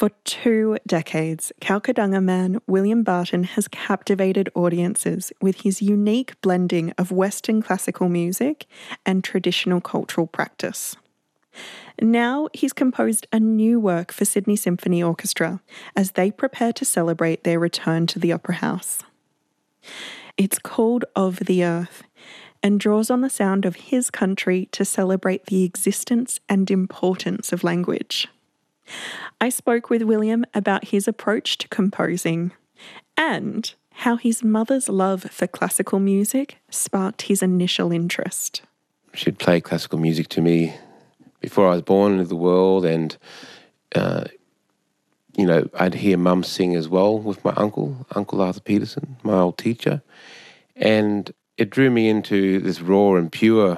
For 2 decades, Chalcadunga man William Barton has captivated audiences with his unique blending of Western classical music and traditional cultural practice. Now he's composed a new work for Sydney Symphony Orchestra as they prepare to celebrate their return to the Opera House. It's called Of the Earth and draws on the sound of his country to celebrate the existence and importance of language. I spoke with William about his approach to composing and how his mother's love for classical music sparked his initial interest. She'd play classical music to me before I was born into the world, and I'd hear Mum sing as well with my Uncle Arthur Peterson, my old teacher, and it drew me into this raw and pure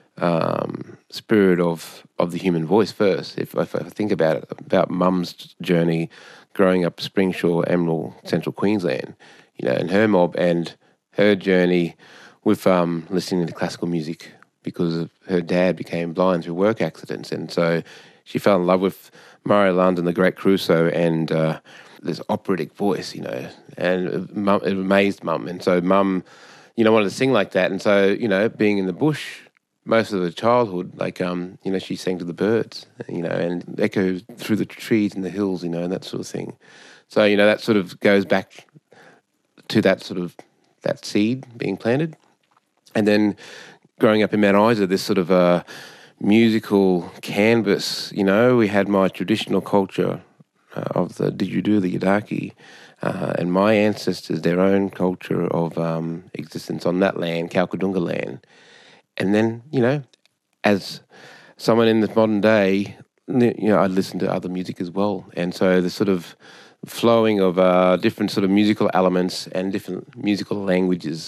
spirit of the human voice first. If I think about it, about Mum's journey growing up Springsure, Emerald, Central Queensland, and her mob, and her journey with listening to classical music because her dad became blind through work accidents, and so she fell in love with Mario Lange and the Great Crusoe and this operatic voice, and it amazed Mum, and so Mum, wanted to sing like that, and so being in the bush most of her childhood, she sang to the birds, and echoed through the trees and the hills, and that sort of thing. So, that sort of goes back to that seed being planted. And then growing up in Mount Isa, this sort of a musical canvas, we had my traditional culture of the didgeridoo, the yidaki, and my ancestors, their own culture of existence on that land, Chalcadunga land. And then, as someone in the modern day, I listen to other music as well. And so the sort of flowing of different sort of musical elements and different musical languages,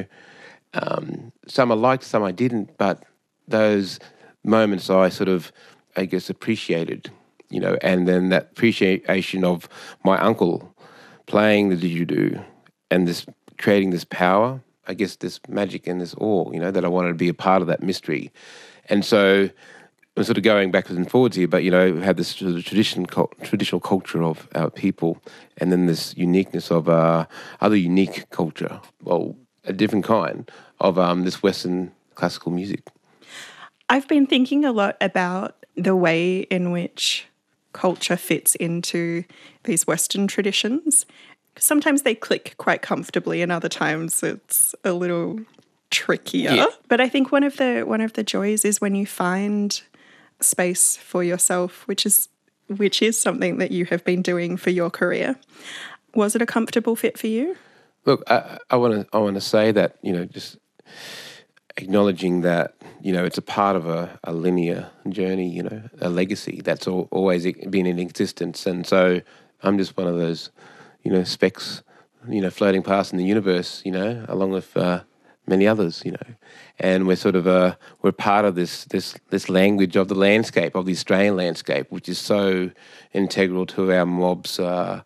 some I liked, some I didn't, but those moments I sort of, appreciated, and then that appreciation of my uncle playing the didgeridoo and this creating this power, this magic and this awe, that I wanted to be a part of that mystery. And so I'm sort of going backwards and forwards here, but, we have this sort of traditional culture of our people, and then this uniqueness of other unique culture, well, a different kind of this Western classical music. I've been thinking a lot about the way in which culture fits into these Western traditions. Sometimes they click quite comfortably, and other times it's a little trickier. Yeah. But I think one of the joys is when you find space for yourself, which is something that you have been doing for your career. Was it a comfortable fit for you? Look, I want to say that, just acknowledging that, it's a part of a linear journey, a legacy that's always been in existence. And so I'm just one of those specks, floating past in the universe, along with many others, and we're sort of we're part of this language of the landscape, of the Australian landscape, which is so integral to our mob's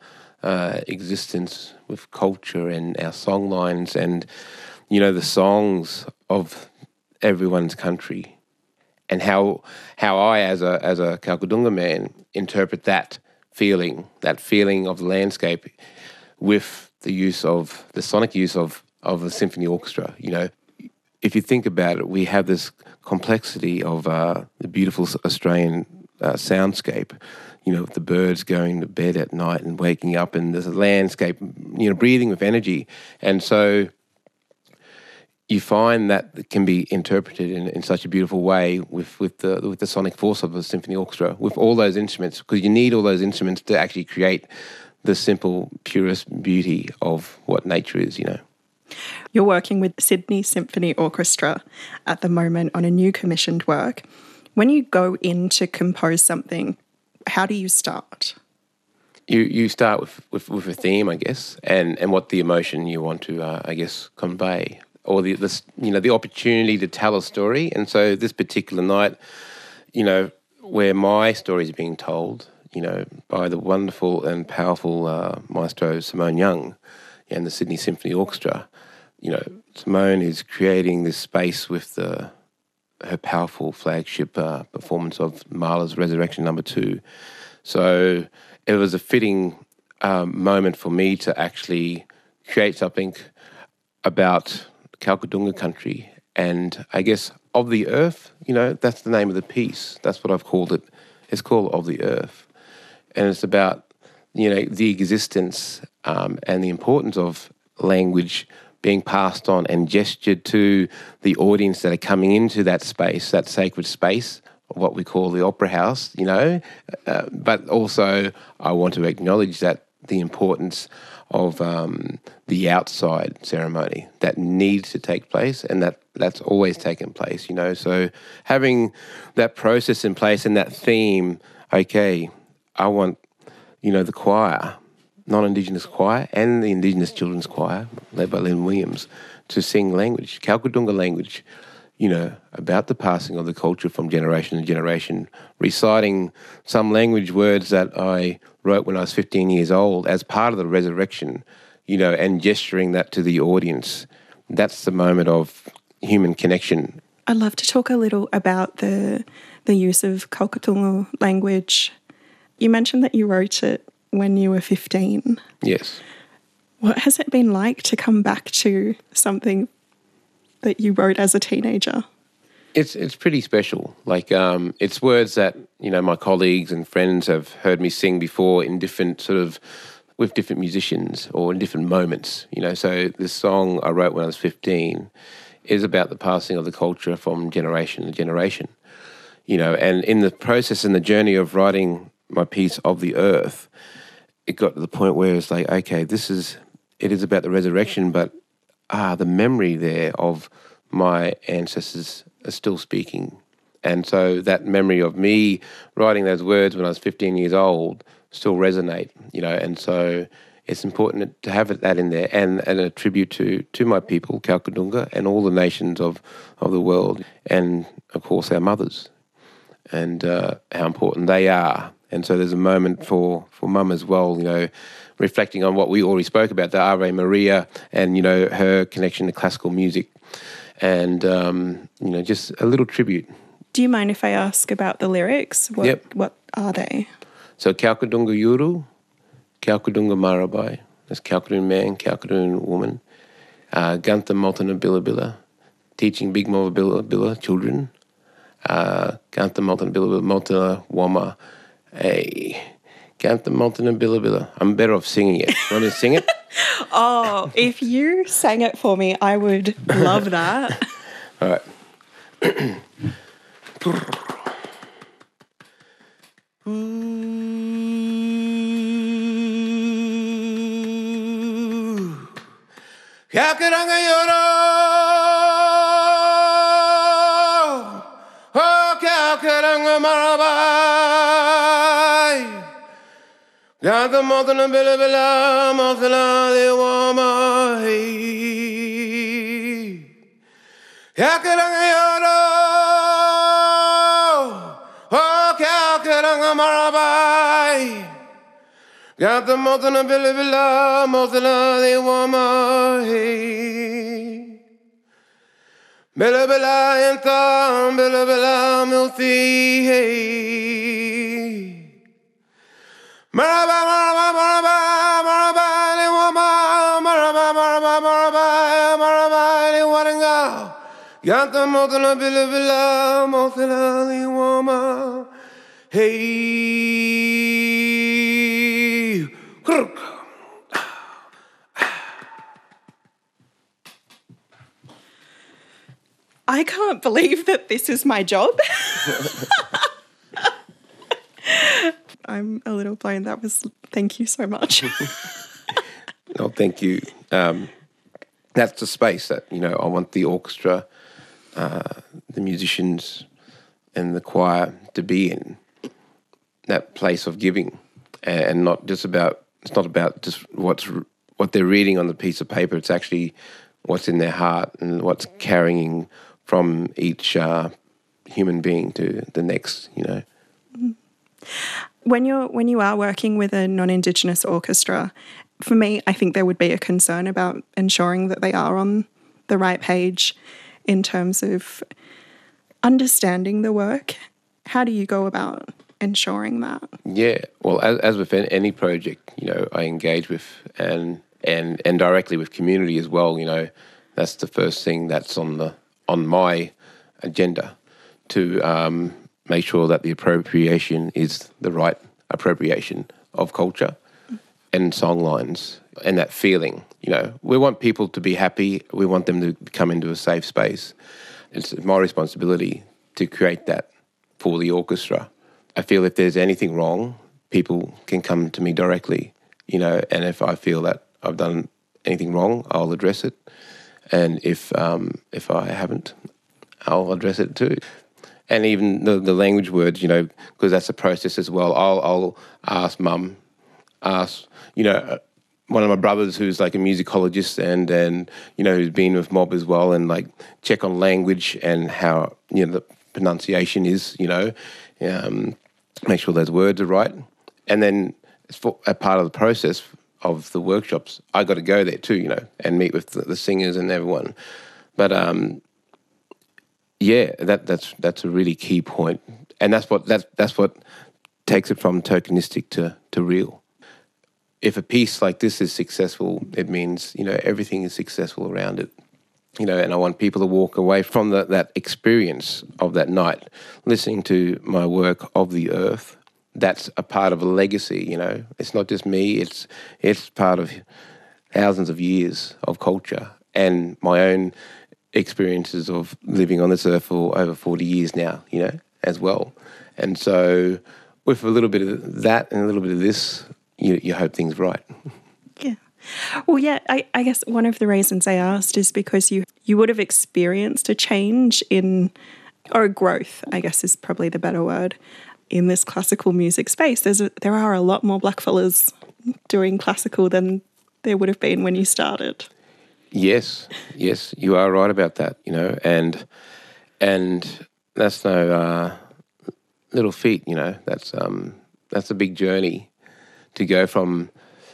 existence with culture and our song lines and the songs of everyone's country, and how I as a Chalcadunga man interpret that feeling of the landscape with the sonic use of a symphony orchestra. If you think about it, we have this complexity of the beautiful Australian soundscape, with the birds going to bed at night and waking up, and there's a landscape, breathing with energy. And so you find that it can be interpreted in such a beautiful way with the sonic force of a symphony orchestra, with all those instruments, because you need all those instruments to actually create the simple, purest beauty of what nature is, You're working with Sydney Symphony Orchestra at the moment on a new commissioned work. When you go in to compose something, how do you start? You start with a theme, I guess, and what the emotion you want to, convey, or the opportunity to tell a story. And so this particular night, where my story is being told, by the wonderful and powerful maestro Simone Young and the Sydney Symphony Orchestra. Simone is creating this space with her powerful flagship performance of Mahler's Resurrection No. 2, So it was a fitting moment for me to actually create something about Kalkadunga country and I guess of the earth, that's the name of the piece. That's what I've called it. It's called Of the Earth. And it's about, the existence and the importance of language being passed on and gestured to the audience that are coming into that space, that sacred space, what we call the opera house, but also I want to acknowledge that the importance of the outside ceremony that needs to take place and that's always taken place, So having that process in place and that theme, okay, I want, the choir, non-Indigenous choir and the Indigenous Children's Choir, led by Lynn Williams, to sing language, Kalkadunga language, about the passing of the culture from generation to generation, reciting some language words that I wrote when I was 15 years old as part of the resurrection, and gesturing that to the audience. That's the moment of human connection. I'd love to talk a little about the use of Kalkadunga language. You mentioned that you wrote it when you were 15. Yes. What has it been like to come back to something that you wrote as a teenager? It's pretty special. Like it's words that my colleagues and friends have heard me sing before in different with different musicians or in different moments. So this song I wrote when I was 15 is about the passing of the culture from generation to generation. And in the process and the journey of writing my piece Of the Earth, it got to the point where it's like, okay, it is about the resurrection, but the memory there of my ancestors are still speaking. And so that memory of me writing those words when I was 15 years old still resonate, and so it's important to have that in there and a tribute to my people, Kalkadunga, and all the nations of the world, and of course our mothers, and how important they are. And so there's a moment for Mum as well, reflecting on what we already spoke about, the Ave Maria and, her connection to classical music and, just a little tribute. Do you mind if I ask about the lyrics? Yep. What are they? So Kalkadunga Yuru, Kalkadunga Marabai, that's Kalkadoon man, Kalkadoon woman, Gantha Maltana Billa, teaching Big Mova Billa children, Gantha Maltana Billa, Maltana Wama, Gantha Maltana Billa. I'm better off singing it. Want me to sing it? Oh, if you sang it for me, I would love that. All right. Kalkaranga yoro, oh kalkaranga marabai, ganta montana bila bila montana de wama hey, kalkaranga yoro, oh kalkaranga marabai. Got the mountain of Billy Villa, mountain of the woman, hey. Billy Villa and Tom, Billy Villa, Milty, hey. Maraba, Maraba, Maraba, Maraba, the woman, Maraba, Maraba, Maraba, Maraba, the Waringa. Got the mountain of Billy Villa, mountain of the woman, hey. I can't believe that this is my job. I'm a little blown. Thank you so much. No, thank you. That's the space that, I want the orchestra, the musicians and the choir to be in, that place of giving and not just about, it's not about just what they're reading on the piece of paper. It's actually what's in their heart and what's carrying from each human being to the next, When you are working with a non-Indigenous orchestra, for me, I think there would be a concern about ensuring that they are on the right page in terms of understanding the work. How do you go about ensuring that? Yeah, well, as with any project, I engage with and directly with community as well. That's the first thing that's on my agenda, to make sure that the appropriation is the right appropriation of culture and songlines and that feeling. We want people to be happy. We want them to come into a safe space. It's my responsibility to create that for the orchestra. I feel if there's anything wrong, people can come to me directly, and if I feel that I've done anything wrong, I'll address it. And if I haven't, I'll address it too. And even the language words, because that's a process as well. I'll ask Mum, one of my brothers who's like a musicologist and who's been with Mob as well, and like check on language and how the pronunciation is, make sure those words are right. And then as for a part of the process of the workshops, I got to go there too, and meet with the singers and everyone. But that's a really key point, and that's what takes it from tokenistic to real. If a piece like this is successful, it means everything is successful around it. And I want people to walk away from that experience of that night, listening to my work of the earth. That's a part of a legacy. It's not just me. It's part of thousands of years of culture and my own experiences of living on this earth for over 40 years now, as well. And so with a little bit of that and a little bit of this, you hope things right. Yeah. Well, yeah, I guess one of the reasons I asked is because you would have experienced a change or a growth, I guess is probably the better word, in this classical music space. There are a lot more blackfellas doing classical than there would have been when you started. Yes, you are right about that, and that's no little feat, that's a big journey to go from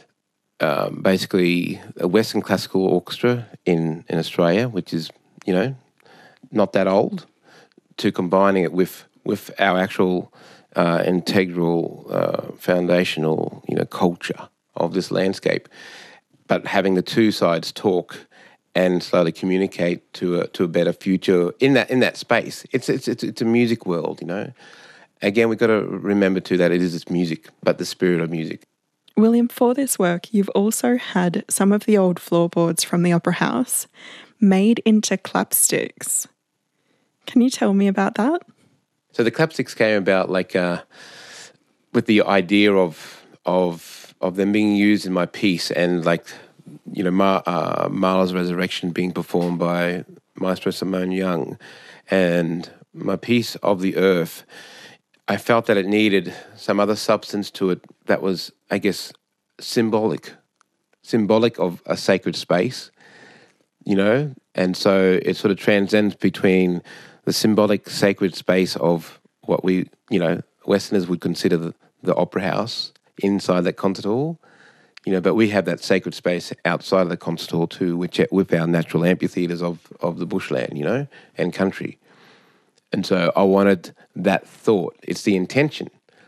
basically a Western classical orchestra in Australia, which is, not that old, to combining it with our actual integral foundational, culture of this landscape, but having the two sides talk and slowly communicate to a better future in that space. It's a music world, Again, we've got to remember too that it is its music, but the spirit of music. William, for this work, you've also had some of the old floorboards from the Opera House made into clapsticks. Can you tell me about that? So the clapsticks came about with the idea of them being used in my piece, and Mahler's Resurrection being performed by Maestro Simone Young, and my piece of the earth. I felt that it needed some other substance to it that was, I guess, symbolic of a sacred space, and so it sort of transcends between the symbolic sacred space of what we, Westerners would consider the Opera House inside that concert hall, but we have that sacred space outside of the concert hall too, which with our natural amphitheatres of the bushland, and country. And so I wanted that thought. It's the intention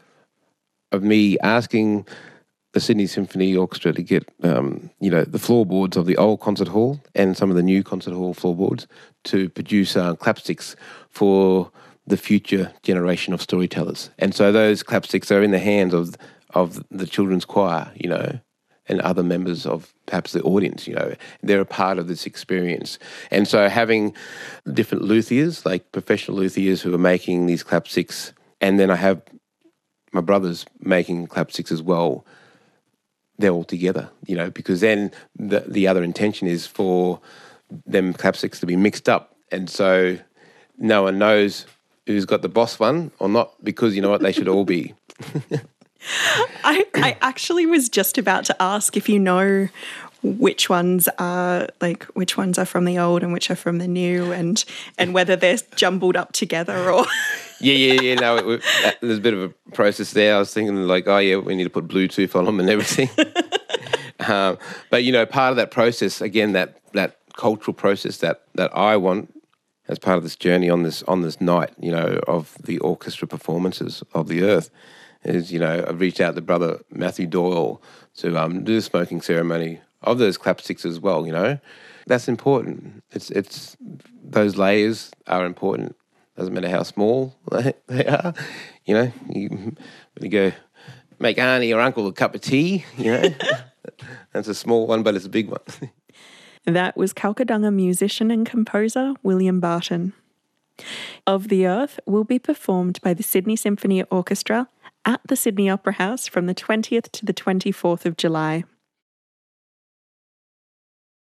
of me asking the Sydney Symphony Orchestra to get, the floorboards of the old concert hall and some of the new concert hall floorboards to produce clapsticks for the future generation of storytellers. And so those clapsticks are in the hands of the children's choir, and other members of perhaps the audience, they're a part of this experience. And so having different luthiers, like professional luthiers who are making these clapsticks, and then I have my brothers making clapsticks as well, they're all together, because then the other intention is for them clapsticks to be mixed up. And so no one knows who's got the boss one or not, because they should all be. I actually was just about to ask if you know which ones are from the old and which are from the new, and whether they're jumbled up together or. Yeah. No, there's a bit of a process there. I was thinking we need to put Bluetooth on them and everything. But part of that process, again, that cultural process that I want as part of this journey on this night, of the orchestra performances of the Earth, is, I've reached out to Brother Matthew Doyle to do the smoking ceremony of those clapsticks as well. That's important. It's those layers are important. Doesn't matter how small they are. You go make auntie or uncle a cup of tea. That's a small one, but it's a big one. That was Kalkadunga musician and composer William Barton. Of the Earth will be performed by the Sydney Symphony Orchestra at the Sydney Opera House from the 20th to the 24th of July.